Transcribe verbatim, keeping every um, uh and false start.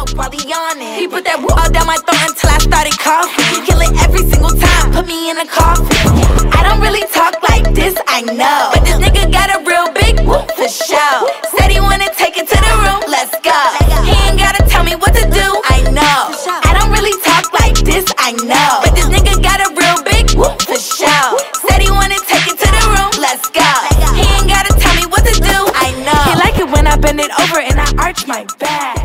smoke while he on it. He put that woo all down my throat until I started coughing. Kill it every single time, put me in a coffin. I don't really talk like this, I know, but this nigga got a real big woo for show. Said he wanna take it to the room, let's go. He ain't gotta tell me what to do, I know. I don't really talk like this, I know, but this nigga got a real big woo for show. Said he wanna take it to the room, let's go. He ain't gotta tell me what to do, I know. He like it when I bend it over and I arch my back.